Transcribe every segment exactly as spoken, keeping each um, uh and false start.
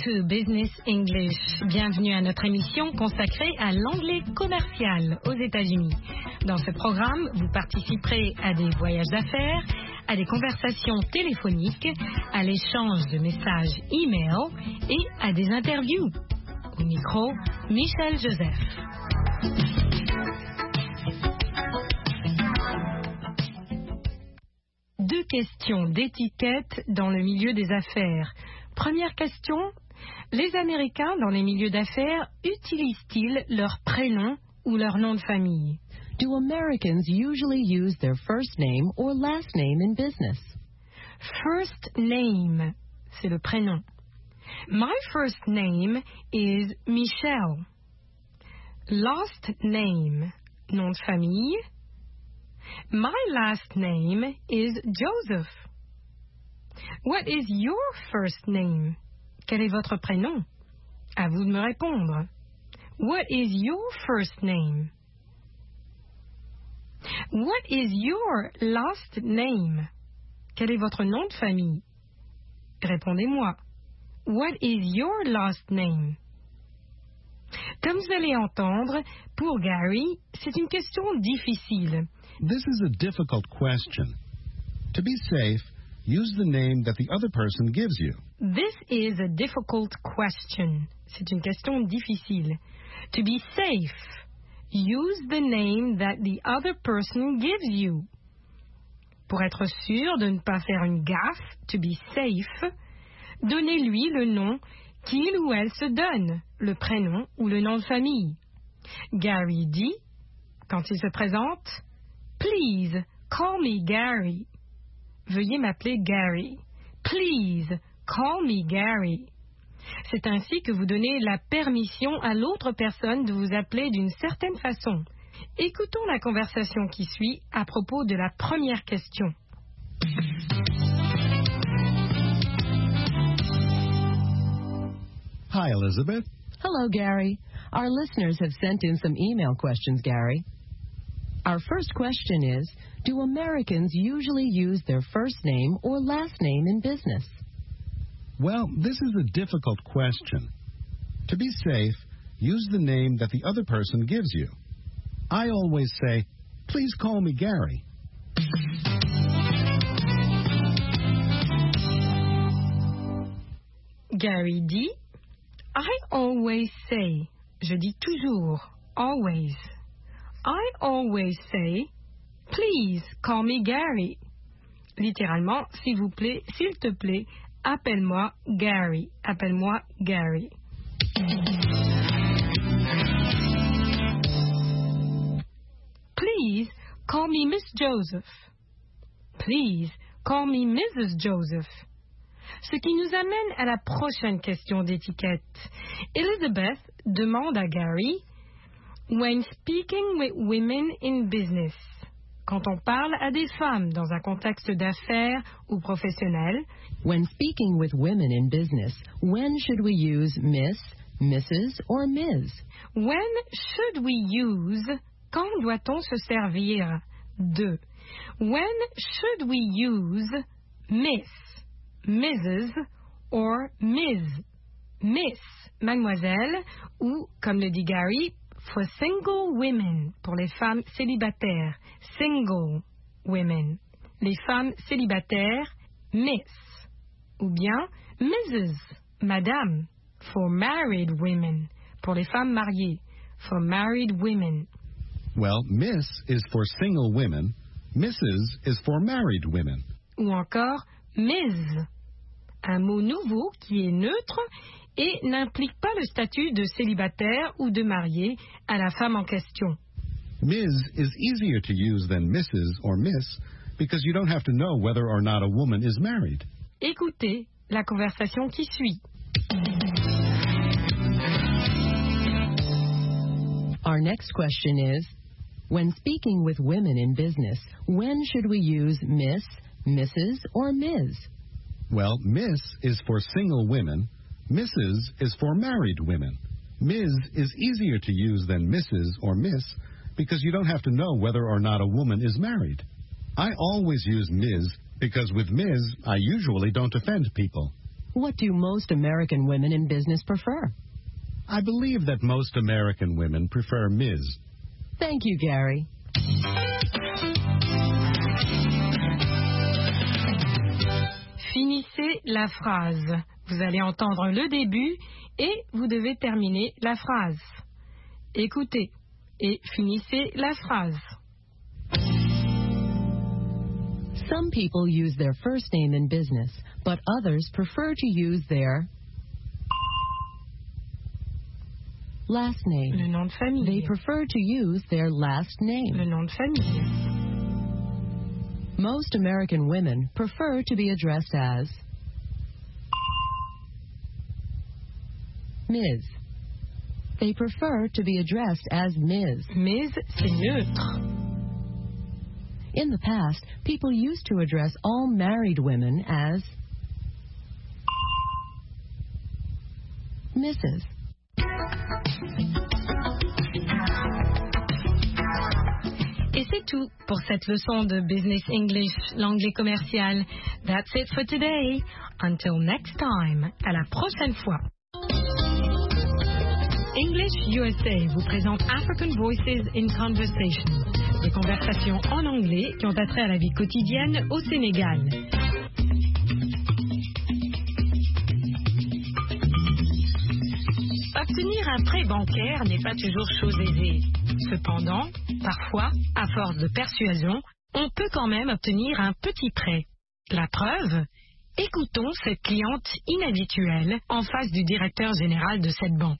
to Business English. Bienvenue à notre émission consacrée à l'anglais commercial aux États-Unis. Dans ce programme, vous participerez à des voyages d'affaires, à des conversations téléphoniques, à l'échange de messages e-mail et à des interviews. Au micro, Michel Joseph. Deux questions d'étiquette dans le milieu des affaires. Première question, les Américains dans les milieux d'affaires utilisent-ils leur prénom ou leur nom de famille? Do Americans usually use their first name or last name in business? First name, c'est le prénom. My first name is Michelle. Last name, nom de famille. My last name is Joseph. What is your first name? Quel est votre prénom? À vous de me répondre. What is your first name? What is your last name? Quel est votre nom de famille? Répondez-moi. What is your last name? Comme vous allez entendre, pour Gary, c'est une question difficile. This is a difficult question. To be safe, use the name that the other person gives you. This is a difficult question. C'est une question difficile. To be safe, use the name that the other person gives you. Pour être sûr de ne pas faire une gaffe, to be safe, donnez-lui le nom qu'il ou elle se donne, le prénom ou le nom de famille. Gary dit, quand il se présente, Please, call me Gary. Veuillez m'appeler Gary. Please, call me Gary. C'est ainsi que vous donnez la permission à l'autre personne de vous appeler d'une certaine façon. Écoutons la conversation qui suit à propos de la première question. Hi, Elizabeth. Hello, Gary. Our listeners have sent in some email questions, Gary. Our first question is, do Americans usually use their first name or last name in business? Well, this is a difficult question. To be safe, use the name that the other person gives you. I always say, please call me Gary. Gary dit, I always say, je dis toujours, always. I always say, please call me Gary. Littéralement, s'il vous plaît, s'il te plaît, appelle-moi Gary. Appelle-moi Gary. Please call me Miss Joseph. Please call me Missus Joseph. Ce qui nous amène à la prochaine question d'étiquette. Elizabeth demande à Gary, when speaking with women in business, quand on parle à des femmes dans un contexte d'affaires ou professionnel, when speaking with women in business, when should we use Miss, Missus or Miz? When should we use, quand doit-on se servir de? When should we use Miss, Missus or Miz? Miss, mademoiselle, ou, comme le dit Gary, for single women, pour les femmes célibataires, single women. Les femmes célibataires, Miss. Ou bien Missus, madame, for married women, pour les femmes mariées, for married women. Well, Miss is for single women, Missus is for married women. Ou encore Miz, un mot nouveau qui est neutre et n'implique pas le statut de célibataire ou de marié à la femme en question. Miz is easier to use than Missus or Miss because you don't have to know whether or not a woman is married. Écoutez la conversation qui suit. Our next question is, when speaking with women in business, when should we use Miss, Missus or Miz? Well, Miss is for single women, Missus is for married women. Miz is easier to use than Missus or Miss because you don't have to know whether or not a woman is married. I always use Miz because with Miz, I usually don't offend people. What do most American women in business prefer? I believe that most American women prefer Miz Thank you, Gary. Finissez la phrase. Vous allez entendre le début et vous devez terminer la phrase. Écoutez et finissez la phrase. Some people use their first name in business, but others prefer to use their last name. Le nom de famille. They prefer to use their last name. Le nom de famille. Most American women prefer to be addressed as Miz They prefer to be addressed as Miz Miz, c'est neutre. In the past, people used to address all married women as Missus Et c'est tout pour cette leçon de Business English, l'anglais commercial. That's it for today. Until next time. À la prochaine fois. English U S A vous présente African Voices in Conversation. Des conversations en anglais qui ont attrait à la vie quotidienne au Sénégal. Obtenir un prêt bancaire n'est pas toujours chose aisée. Cependant, parfois, à force de persuasion, on peut quand même obtenir un petit prêt. La preuve ? Écoutons cette cliente inhabituelle en face du directeur général de cette banque.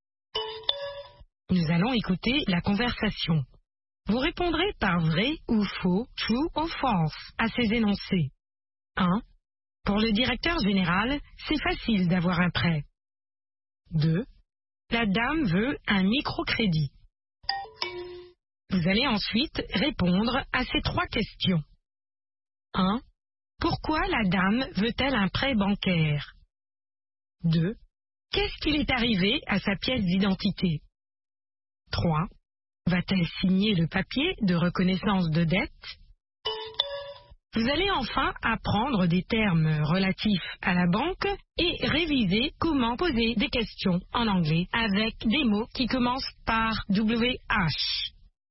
Nous allons écouter la conversation. Vous répondrez par vrai ou faux, true or false, à ces énoncés. un. Pour le directeur général, c'est facile d'avoir un prêt. deux. La dame veut un microcrédit. Vous allez ensuite répondre à ces trois questions. un. Pourquoi la dame veut-elle un prêt bancaire? deux. Qu'est-ce qu'il est arrivé à sa pièce d'identité? trois. Va-t-elle signer le papier de reconnaissance de dette? Vous allez enfin apprendre des termes relatifs à la banque et réviser comment poser des questions en anglais avec des mots qui commencent par W H.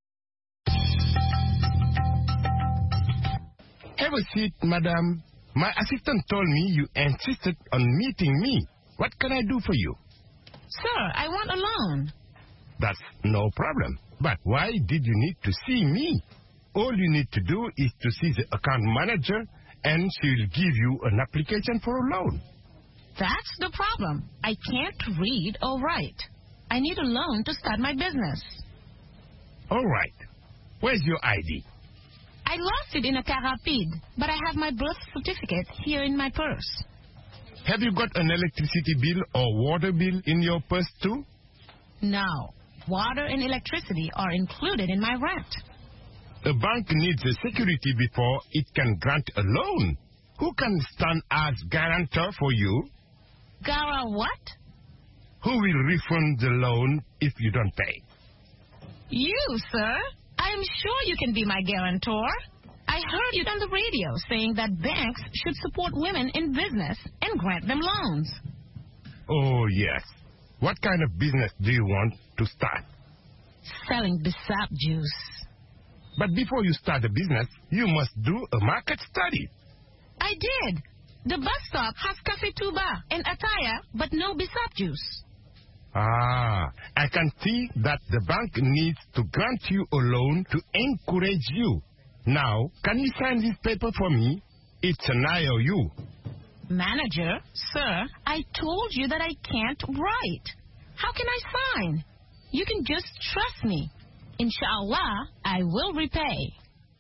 Have a seat, madam. My assistant told me you insisted on meeting me. What can I do for you? Sir, I want a loan. That's no problem. But why did you need to see me? All you need to do is to see the account manager and she will give you an application for a loan. That's the problem. I can't read or write. I need a loan to start my business. All right. Where's your I D? I lost it in a car rapide, but I have my birth certificate here in my purse. Have you got an electricity bill or water bill in your purse too? No. Water and electricity are included in my rent. A bank needs a security before it can grant a loan. Who can stand as guarantor for you? Gara what? Who will refund the loan if you don't pay? You, sir. I'm sure you can be my guarantor. I heard you on the radio saying that banks should support women in business and grant them loans. Oh, yes. What kind of business do you want to start? Selling Bissap juice. But before you start a business, you must do a market study. I did. The bus stop has Cafe Tuba and Ataya, but no Bissap juice. Ah, I can see that the bank needs to grant you a loan to encourage you. Now, can you sign this paper for me? It's an I O U. Manager, sir, I told you that I can't write. How can I sign? You can just trust me. Inshallah, I will repay.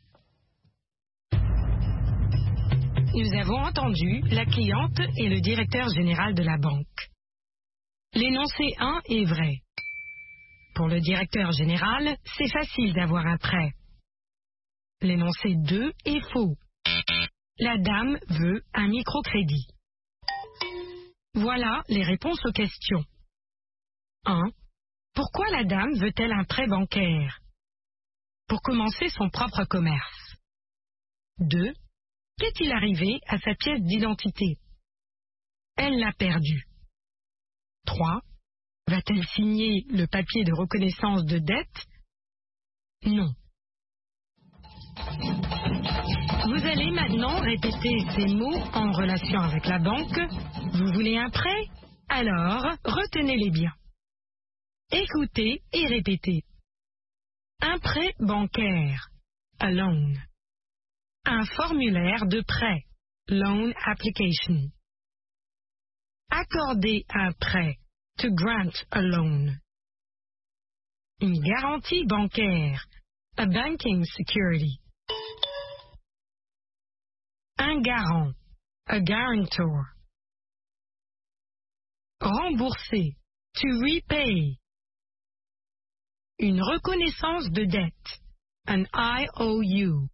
Nous avons entendu la cliente et le directeur général de la banque. L'énoncé un est vrai. Pour le directeur général, c'est facile d'avoir un prêt. L'énoncé deux est faux. La dame veut un microcrédit. Voilà les réponses aux questions. un. Pourquoi la dame veut-elle un prêt bancaire? Pour commencer son propre commerce. deux. Qu'est-il arrivé à sa pièce d'identité? Elle l'a perdu. trois. Va-t-elle signer le papier de reconnaissance de dette? Non. Vous allez maintenant répéter ces mots en relation avec la banque. Vous voulez un prêt? Alors, retenez-les bien. Écoutez et répétez. Un prêt bancaire, a loan. Un formulaire de prêt, loan application. Accorder un prêt, to grant a loan. Une garantie bancaire, a banking security. Un garant, a guarantor. Rembourser, to repay. Une reconnaissance de dette, an I O U.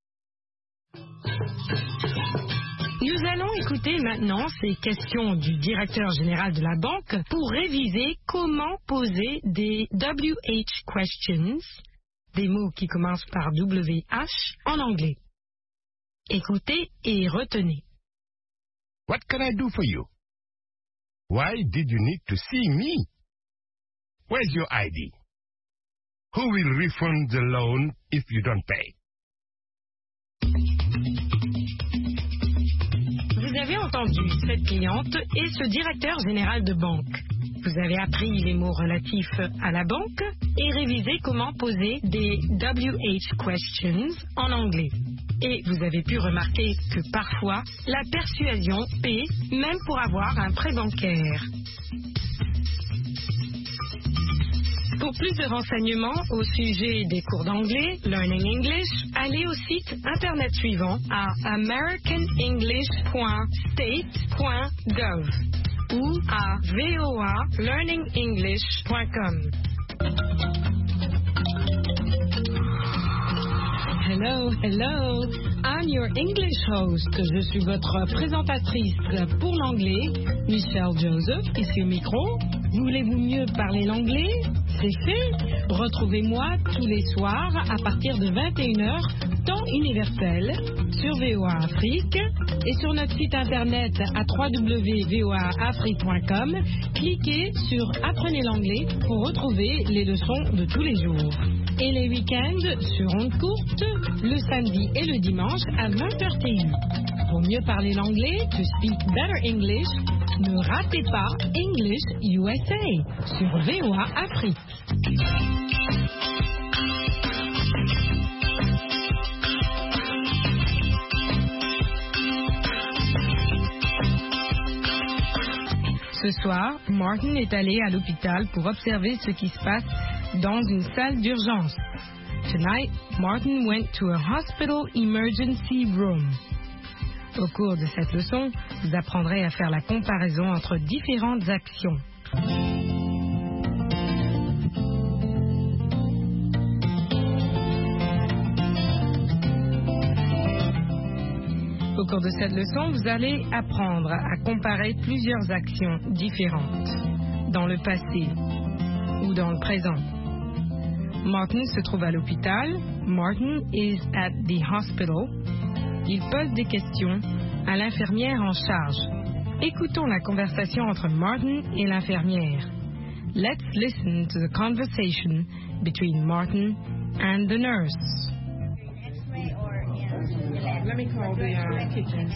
Nous allons écouter maintenant ces questions du directeur général de la banque pour réviser comment poser des W H questions, des mots qui commencent par W H, en anglais. Écoutez et retenez. What can I do for you? Why did you need to see me? Where's your I D? Who will refund the loan if you don't pay? Vous avez entendu cette cliente et ce directeur général de banque. Vous avez appris les mots relatifs à la banque et révisé comment poser des W H questions en anglais. Et vous avez pu remarquer que parfois, la persuasion paie même pour avoir un prêt bancaire. Pour plus de renseignements au sujet des cours d'anglais, Learning English, allez au site internet suivant à american english point state point gov ou à v o a learning english point com. Hello, hello, I'm your English host. Je suis votre présentatrice pour l'anglais, Michelle Joseph, ici au micro. Voulez-vous mieux parler l'anglais? C'est fait. Retrouvez-moi tous les soirs à partir de vingt et une heures, temps universel, sur V O A Afrique et sur notre site internet à w w w point v o a afrique point com. Cliquez sur Apprenez l'anglais pour retrouver les leçons de tous les jours. Et les week-ends sur ondes courtes, le samedi et le dimanche à vingt heures T U. Pour mieux parler l'anglais, to speak better English, ne ratez pas English U S A sur V O A Afrique. Ce soir, Martin est allé à l'hôpital pour observer ce qui se passe dans une salle d'urgence. Tonight, Martin went to a hospital emergency room. Au cours de cette leçon, vous apprendrez à faire la comparaison entre différentes actions. Au cours de cette leçon, vous allez apprendre à comparer plusieurs actions différentes dans le passé ou dans le présent. Martin se trouve à l'hôpital. Martin is at the hospital. Il pose des questions à l'infirmière en charge. Écoutons la conversation entre Martin et l'infirmière. Let's listen to the conversation between Martin and the nurse. Let me call the uh, kitchen.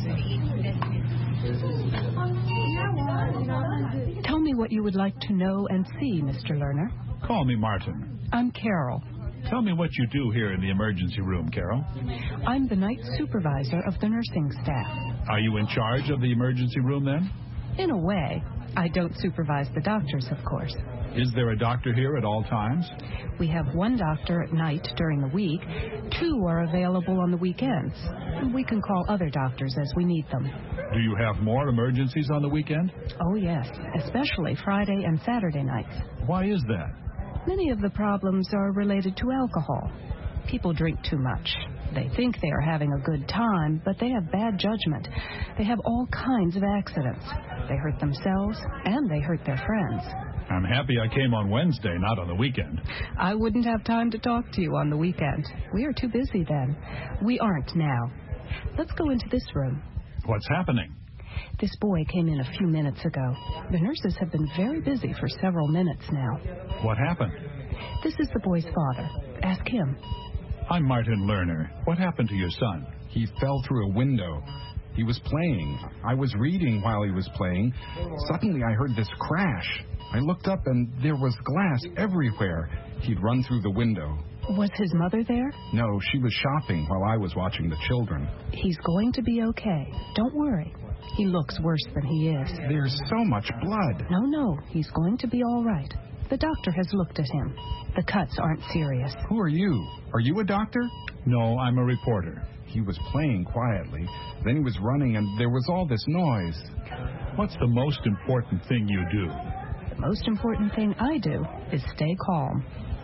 Tell me what you would like to know and see, Mister Lerner. Call me Martin. I'm Carol. Tell me what you do here in the emergency room, Carol. I'm the night supervisor of the nursing staff. Are you in charge of the emergency room then? In a way. I don't supervise the doctors, of course. Is there a doctor here at all times? We have one doctor at night during the week. Two are available on the weekends. We can call other doctors as we need them. Do you have more emergencies on the weekend? Oh, yes, especially Friday and Saturday nights. Why is that? Many of the problems are related to alcohol. People drink too much. They think they are having a good time, but they have bad judgment. They have all kinds of accidents. They hurt themselves, and they hurt their friends. I'm happy I came on Wednesday, not on the weekend. I wouldn't have time to talk to you on the weekend. We are too busy then. We aren't now. Let's go into this room. What's happening? This boy came in a few minutes ago. The nurses have been very busy for several minutes now. What happened? This is the boy's father. Ask him. I'm Martin Lerner. What happened to your son? He fell through a window. He was playing. I was reading while he was playing. Suddenly I heard this crash. I looked up and there was glass everywhere. He'd run through the window. Was his mother there? No, she was shopping while I was watching the children. He's going to be okay. Don't worry. He looks worse than he is. There's so much blood. No, no. He's going to be all right. The doctor has looked at him. The cuts aren't serious. Who are you? Are you a doctor? No, I'm a reporter. He was playing quietly. Then he was running and there was all this noise. What's the most important thing you do? The most important thing I do is stay calm.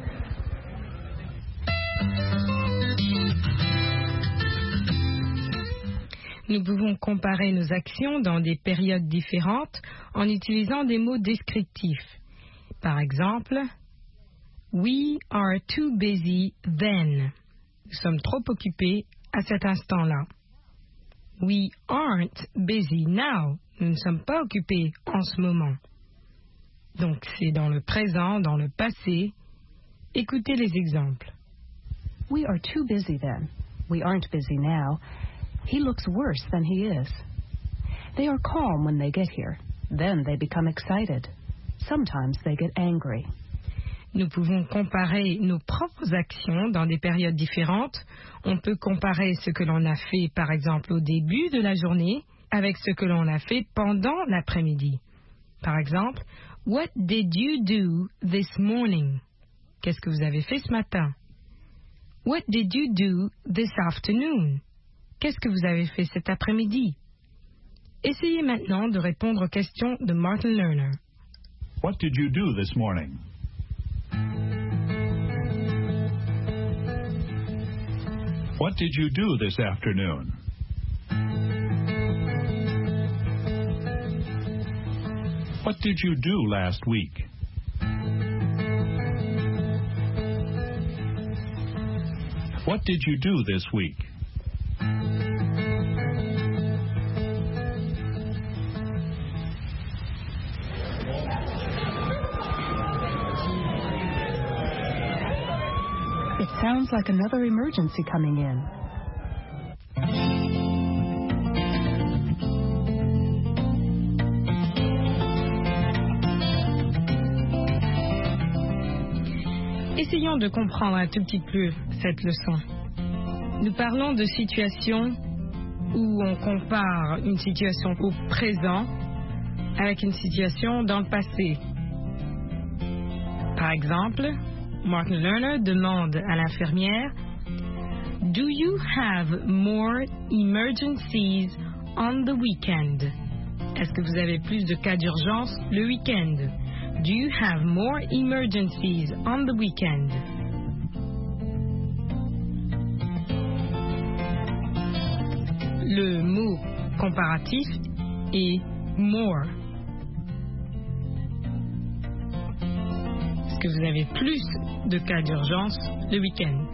Nous pouvons comparer nos actions dans des périodes différentes en utilisant des mots descriptifs. Par exemple, we are too busy then. Nous sommes trop occupés à cet instant-là. We aren't busy now. Nous ne sommes pas occupés en ce moment. Donc c'est dans le présent, dans le passé. Écoutez les exemples. We are too busy then. We aren't busy now. He looks worse than he is. They are calm when they get here. Then they become excited. Sometimes they get angry. Nous pouvons comparer nos propres actions dans des périodes différentes. On peut comparer ce que l'on a fait, par exemple, au début de la journée, avec ce que l'on a fait pendant l'après-midi. Par exemple, what did you do this morning? Qu'est-ce que vous avez fait ce matin? What did you do this afternoon? Qu'est-ce que vous avez fait cet après-midi? Essayez maintenant de répondre aux questions de Martin Lerner. What did you do this morning? What did you do this afternoon? What did you do last week? What did you do this week? It sounds like another emergency coming in. Essayons de comprendre un tout petit peu cette leçon. Nous parlons de situations où on compare une situation au présent avec une situation dans le passé. Par exemple, Martin Lerner demande à l'infirmière « Do you have more emergencies on the weekend? » Est-ce que vous avez plus de cas d'urgence le week-end? Do you have more emergencies on the weekend? Le mot comparatif est more. Est-ce que vous avez plus de cas d'urgence le week-end?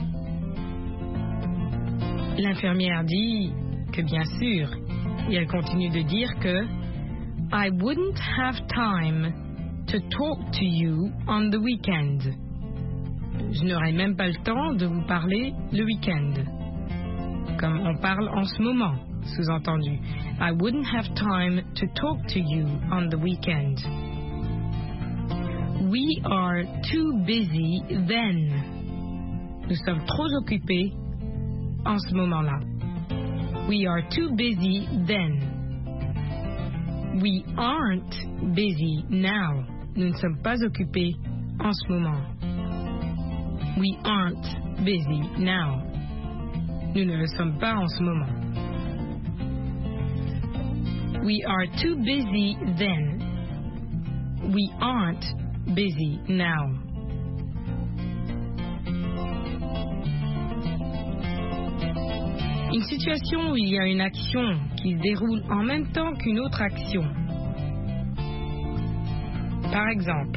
L'infirmière dit que bien sûr, et elle continue de dire que I wouldn't have time to talk to you on the weekend. Je n'aurai même pas le temps de vous parler le week-end. Comme on parle en ce moment, sous-entendu. I wouldn't have time to talk to you on the weekend. We are too busy then. Nous sommes trop occupés en ce moment-là. We are too busy then. We aren't busy now. Nous ne sommes pas occupés en ce moment. We aren't busy now. Nous ne le sommes pas en ce moment. We are too busy then. We aren't busy now. Une situation où il y a une action qui se déroule en même temps qu'une autre action. Par exemple,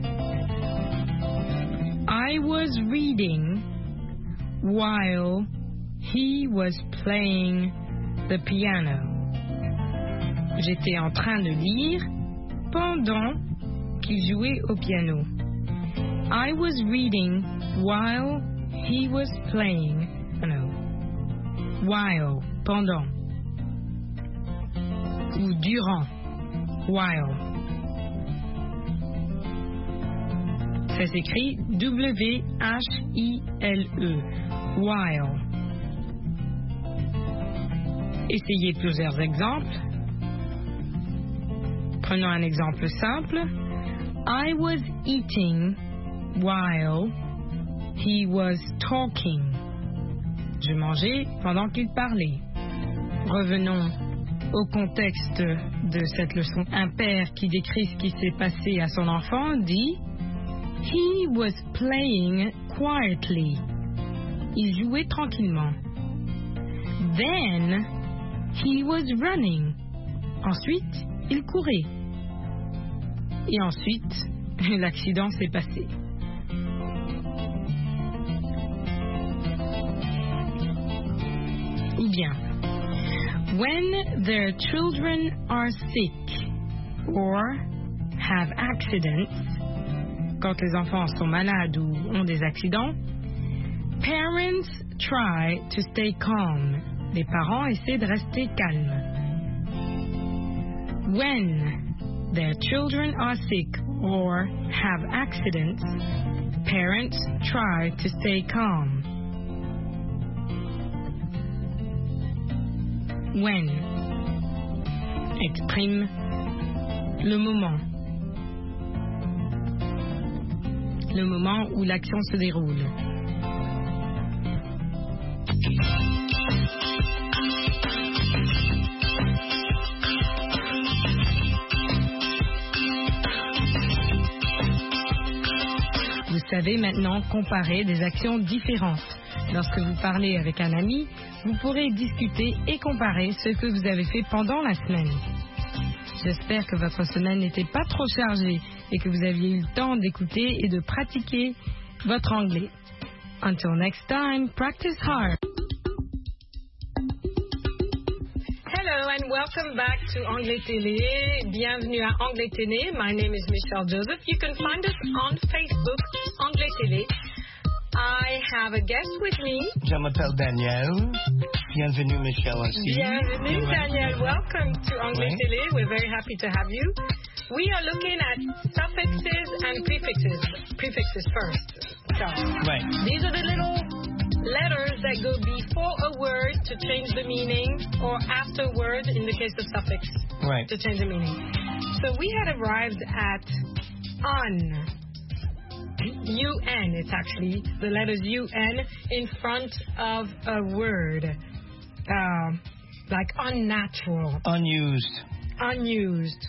I was reading while he was playing the piano. J'étais en train de lire pendant qu'il jouait au piano. I was reading while he was playing. No. While, pendant. Ou durant. While. Ça s'écrit W H I L E. While. Essayez plusieurs exemples. Prenons un exemple simple. I was eating while he was talking. Je mangeais pendant qu'il parlait. Revenons au contexte de cette leçon. Un père qui décrit ce qui s'est passé à son enfant dit He was playing quietly. Il jouait tranquillement. Then he was running. Ensuite, il courait. Et ensuite, l'accident s'est passé. Ou bien, when their children are sick or have accidents, quand les enfants sont malades ou ont des accidents, parents try to stay calm. Les parents essaient de rester calmes. When their children are sick or have accidents, parents try to stay calm. When exprime le moment. Le moment où l'action se déroule. Vous savez maintenant comparer des actions différentes. Lorsque vous parlez avec un ami, vous pourrez discuter et comparer ce que vous avez fait pendant la semaine. J'espère que votre semaine n'était pas trop chargée et que vous aviez eu le temps d'écouter et de pratiquer votre anglais. Until next time, practice hard. Hello and welcome back to Anglais Télé. Bienvenue à Anglais Télé. My name is Michelle Joseph. You can find us on Facebook, Anglais Télé. I have a guest with me. Je m'appelle Daniel. Bienvenue, Michelle. Bienvenue, Daniel. Welcome to Anglais oui. Télé. We're very happy to have you. We are looking at suffixes and prefixes. Prefixes first. So, right. These are the little letters that go before a word to change the meaning, or after a word in the case of suffix right. to change the meaning. So we had arrived at un. U N, it's actually the letters U N in front of a word. Uh, like unnatural. Unused. Unused.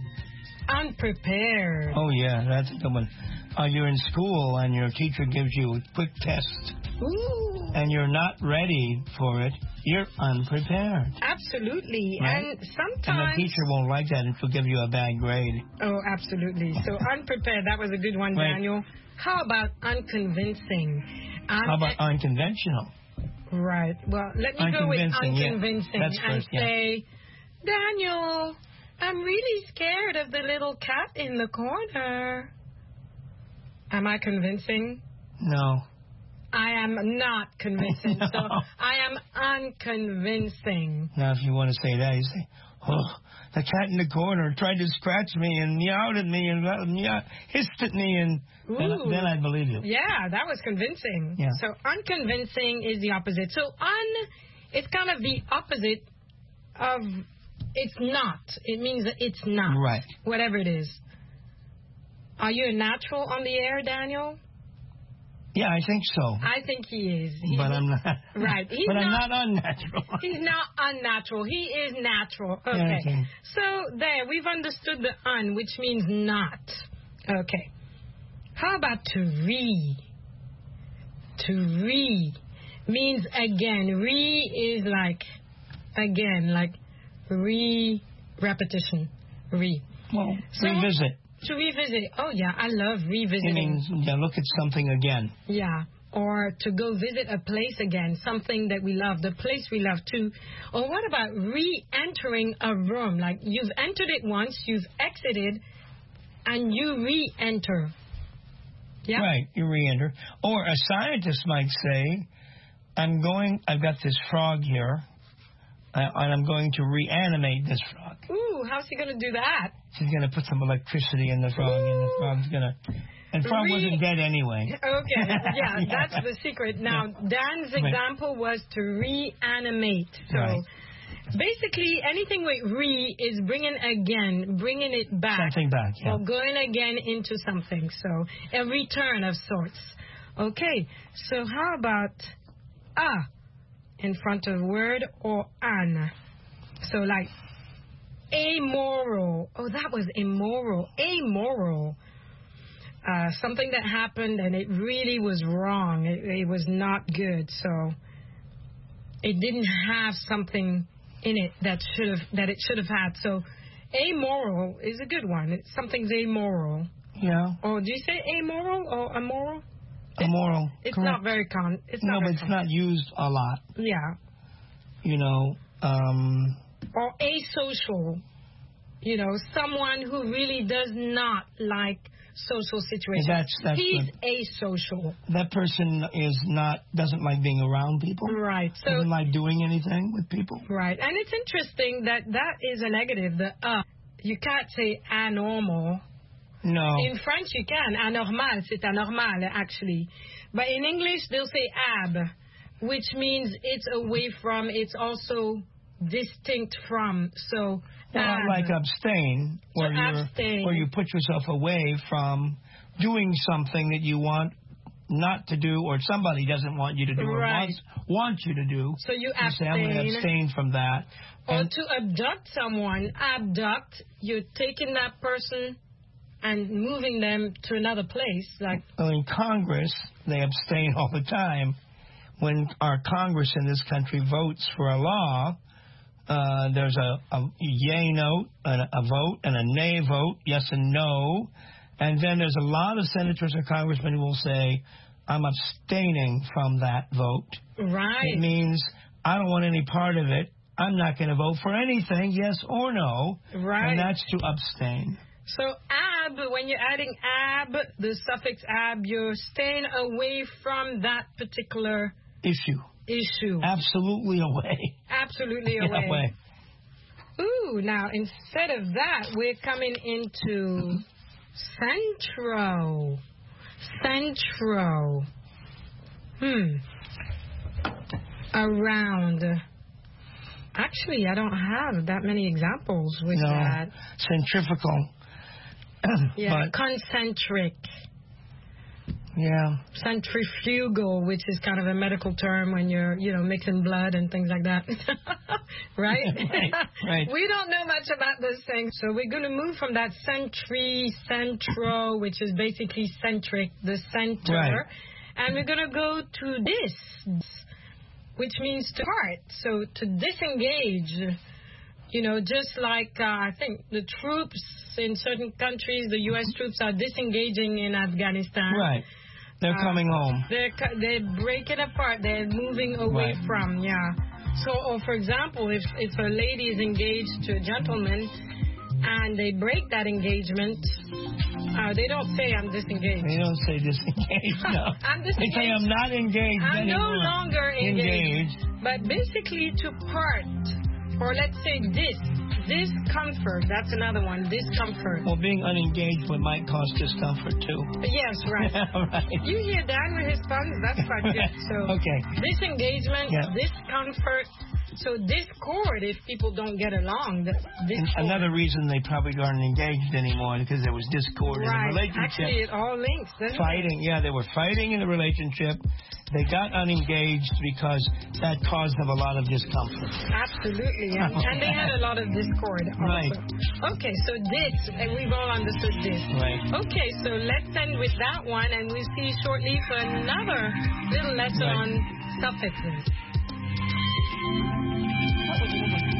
Unprepared. Oh, yeah, that's the one. Uh, you're in school and your teacher gives you a quick test. Ooh. And you're not ready for it. You're unprepared. Absolutely. Right? And sometimes... And the teacher won't like that and she'll give you a bad grade. Oh, absolutely. So unprepared, that was a good one, right. Daniel. How about unconvincing? Um, How about unconventional? Right. Well, let me go with unconvincing yeah. and first, yeah. say, Daniel, I'm really scared of the little cat in the corner. Am I convincing? No. I am not convincing. no. So I am unconvincing. Now, if you want to say that, you say, oh, the cat in the corner tried to scratch me and meowed at me and meow, hissed at me, and then, then I believe you. Yeah, that was convincing. Yeah. So unconvincing is the opposite. So un, it's kind of the opposite of it's not. It means that it's not. Right. Whatever it is. Are you a natural on the air, Daniel? Yeah, I think so. I think he is. He's but I'm not. Right. He's but not, I'm not unnatural. He's not unnatural. He is natural. Okay. Yeah, okay. So there, we've understood the un, which means not. Okay. How about to re? To re means again. Re is like again, like re repetition. Re. Well, so, revisit. To revisit. Oh, yeah, I love revisiting. It means, yeah, look at something again. Yeah. or to go visit a place again, something that we love, the place we love too. Or what about re-entering a room? Like you've entered it once, you've exited, and you re-enter. Yeah? Right, you re-enter. Or a scientist might say, I'm going, I've got this frog here, uh, and I'm going to reanimate this frog. Ooh, how's he going to do that? She's going to put some electricity in the frog, Ooh. and the frog's going to... And frog Re- wasn't dead anyway. Okay, yeah, yeah, that's the secret. Now, Dan's example was to reanimate. So, right. basically, anything with re is bringing again, bringing it back. Something back, yeah. Or going again into something. So, a return of sorts. Okay, so how about a in front of word or an? So, like, amoral. Oh, that was immoral. Amoral. Uh, something that happened and it really was wrong. It, it was not good. So it didn't have something in it that should have that it should have had. So amoral is a good one. It's, something's amoral. Yeah. Or do you say amoral or immoral? Immoral. It's, it's correct. not very con. It's no, not but very it's con- not used a lot. Yeah. You know. Um, or asocial. You know, someone who really does not like social situations. That's, that's He's what, asocial. That person is not doesn't like being around people. Right. So, doesn't like doing anything with people. Right. And it's interesting that that is a negative. The uh, you can't say anormal. No. In French you can. Anormal, c'est anormal actually. But in English they'll say ab, which means it's away from. It's also distinct from. So. Well, like abstain, where so you abstain. where you put yourself away from doing something that you want not to do, or somebody doesn't want you to do, or right. wants, wants you to do. So you, you abstain. say, I'm going to abstain from that. Or and to abduct someone, abduct, you're taking that person and moving them to another place. Like well, in Congress, they abstain all the time. When our Congress in this country votes for a law, Uh, there's a, a yay note, and a, a vote, and a nay vote, yes and no. And then there's a lot of senators and congressmen who will say, I'm abstaining from that vote. Right. It means I don't want any part of it. I'm not going to vote for anything, yes or no. Right. And that's to abstain. So ab, when you're adding ab, the suffix ab, you're staying away from that particular issue. Issue. Absolutely away. Absolutely away. away. Ooh, now instead of that, we're coming into centro. Centro. Hmm. Around. Actually, I don't have that many examples with no. that. Centrifugal. Yeah, but, concentric. Yeah. Centrifugal, which is kind of a medical term when you're, you know, mixing blood and things like that. right? right? Right. We don't know much about those things. So we're going to move from that centri, centro, which is basically centric, the center. Right. And we're going to go to this, which means to part. So to disengage, you know, just like uh, I think the troops in certain countries, the U S troops are disengaging in Afghanistan. Right. They're uh, coming home. They're they're breaking apart. They're moving away right. from, yeah. So, or for example, if, if a lady is engaged to a gentleman and they break that engagement, uh, they don't say, I'm disengaged. They don't say disengaged, no. I'm disengaged. They say, I'm not engaged I'm anymore. no longer engaged. engaged. But basically to part, or let's say this, discomfort, that's another one, discomfort. Well, being unengaged would might cause discomfort, too. Yes, right. right. You hear Dan with his puns, that's quite good. So, okay. Disengagement, yeah. discomfort. So discord, if people don't get along. Another reason they probably aren't engaged anymore because there was discord right. in the relationship. Actually, it all links, doesn't Fighting, it? yeah, they were fighting in the relationship. They got unengaged because that caused them a lot of discomfort. Absolutely, and, and they had a lot of discord also. Right. Okay, so this, and we've all understood this. Right. Okay, so let's end with that one, and we'll see you shortly for another little lesson right. on suffixes. What was it?